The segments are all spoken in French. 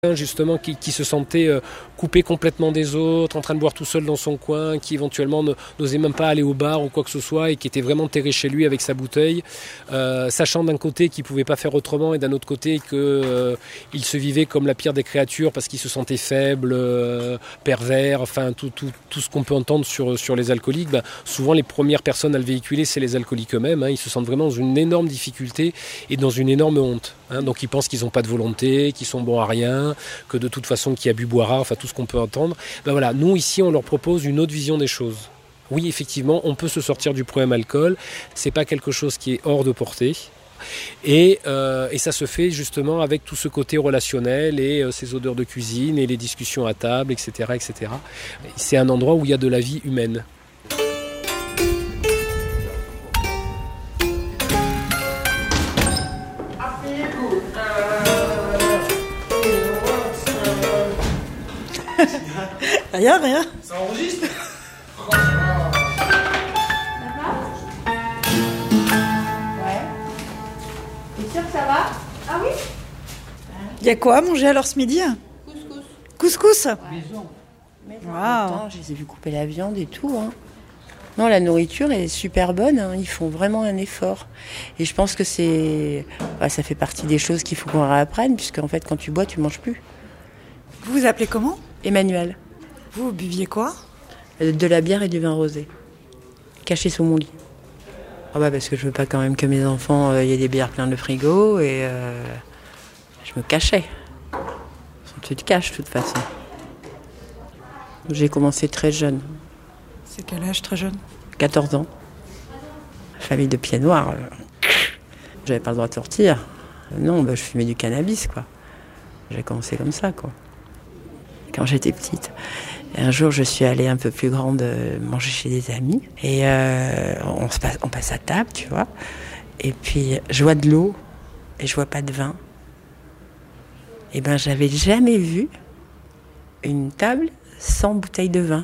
Justement qui se sentait coupé complètement des autres, en train de boire tout seul dans son coin, qui éventuellement n'osait même pas aller au bar ou quoi que ce soit et qui était vraiment terré chez lui avec sa bouteille, sachant d'un côté qu'il ne pouvait pas faire autrement et d'un autre côté qu'il se vivait comme la pire des créatures parce qu'il se sentait faible, pervers, enfin tout ce qu'on peut entendre sur les alcooliques. Souvent les premières personnes à le véhiculer, c'est les alcooliques eux-mêmes. Ils se sentent vraiment dans une énorme difficulté et dans une énorme honte. Donc ils pensent qu'ils n'ont pas de volonté, qu'ils sont bons à rien, que de toute façon qui a bu boira, enfin tout ce qu'on peut entendre. Voilà, nous ici on leur propose une autre vision des choses. Oui, effectivement, on peut se sortir du problème alcool, c'est pas quelque chose qui est hors de portée. Et ça se fait justement avec tout ce côté relationnel et ces odeurs de cuisine et les discussions à table, etc., etc. C'est un endroit où il y a de la vie humaine. Rien. Ça enregistre? Ça va? Ouais. T'es sûr que ça va? Ah oui? Il y a quoi à manger alors ce midi? Couscous. Maison. Waouh. Je les ai vus couper la viande et tout. Non, la nourriture est super bonne. Ils font vraiment un effort. Et je pense que ça fait partie des choses qu'il faut qu'on réapprenne, puisque en fait, quand tu bois, tu manges plus. Vous vous appelez comment? Emmanuel. Vous buviez quoi? De la bière et du vin rosé. Caché sous mon lit. Parce que je veux pas quand même que mes enfants y aient des bières plein le frigo et je me cachais. Tu te caches de toute façon. J'ai commencé très jeune. C'est quel âge très jeune? 14 ans. Famille de pieds noirs. J'avais pas le droit de sortir. Non, je fumais du cannabis, quoi. J'ai commencé comme ça, quoi. Quand j'étais petite. Et un jour, je suis allée un peu plus grande manger chez des amis. Et on passe à table, tu vois. Et puis, je vois de l'eau et je vois pas de vin. Et j'avais jamais vu une table sans bouteille de vin.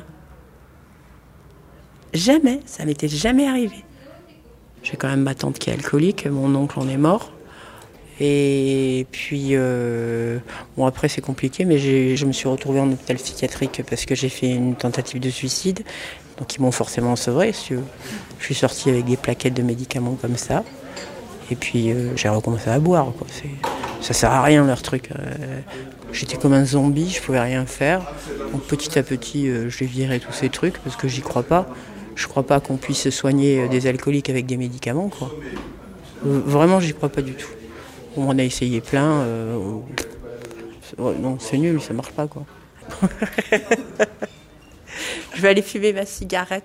Jamais, ça m'était jamais arrivé. J'ai quand même ma tante qui est alcoolique, mon oncle en est mort. Et puis, après c'est compliqué, mais je me suis retrouvée en hôpital psychiatrique parce que j'ai fait une tentative de suicide. Donc ils m'ont forcément sevrée. Je suis sortie avec des plaquettes de médicaments comme ça. Et puis j'ai recommencé à boire, quoi. Ça sert à rien leur truc. J'étais comme un zombie, je pouvais rien faire. Donc petit à petit, j'ai viré tous ces trucs parce que j'y crois pas. Je crois pas qu'on puisse soigner des alcooliques avec des médicaments, quoi. Vraiment, j'y crois pas du tout. On en a essayé plein. Non, c'est nul, ça marche pas, quoi. Je vais aller fumer ma cigarette.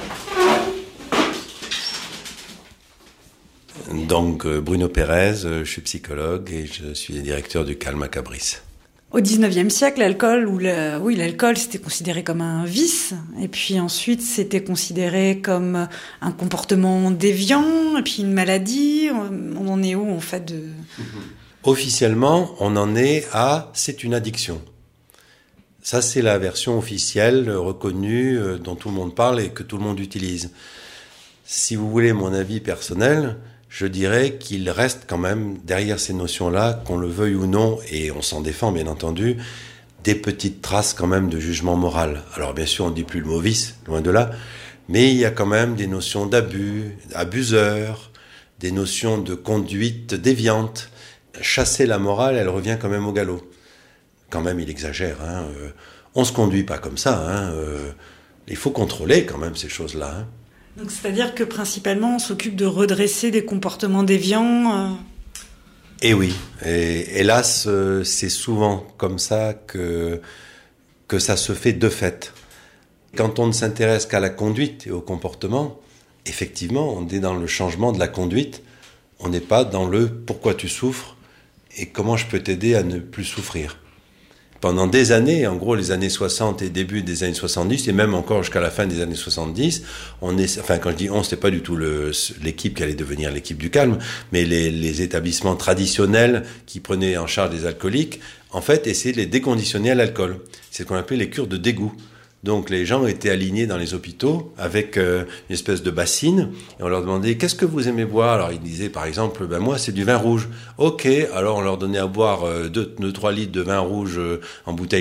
Donc, Bruno Pérez, je suis psychologue et je suis directeur du Calme à Cabris. Au 19e siècle, l'alcool, c'était considéré comme un vice. Et puis ensuite, c'était considéré comme un comportement déviant, et puis une maladie. On en est où, en fait Officiellement, on en est à « c'est une addiction ». Ça, c'est la version officielle, reconnue, dont tout le monde parle et que tout le monde utilise. Si vous voulez mon avis personnel, je dirais qu'il reste quand même, derrière ces notions-là, qu'on le veuille ou non, et on s'en défend bien entendu, des petites traces quand même de jugement moral. Alors bien sûr, on ne dit plus le mot vice, loin de là, mais il y a quand même des notions d'abus, abuseurs, des notions de conduite déviante. Chasser la morale, elle revient quand même au galop. Quand même, il exagère. On ne se conduit pas comme ça. Il faut contrôler quand même ces choses-là. Donc, c'est-à-dire que principalement, on s'occupe de redresser des comportements déviants. Et oui. Et hélas, c'est souvent comme ça que ça se fait de fait. Quand on ne s'intéresse qu'à la conduite et au comportement, effectivement, on est dans le changement de la conduite. On n'est pas dans le « pourquoi tu souffres » et « comment je peux t'aider à ne plus souffrir ». Pendant des années, en gros les années 60 et début des années 70, et même encore jusqu'à la fin des années 70, quand je dis on, c'était pas du tout l'équipe qui allait devenir l'équipe du calme, mais les établissements traditionnels qui prenaient en charge les alcooliques, en fait, essayaient de les déconditionner à l'alcool. C'est ce qu'on appelait les cures de dégoût. Donc les gens étaient alignés dans les hôpitaux avec une espèce de bassine et on leur demandait qu'est-ce que vous aimez boire. Alors ils disaient par exemple moi c'est du vin rouge. Ok, alors on leur donnait à boire 2-3 litres de vin rouge en bouteille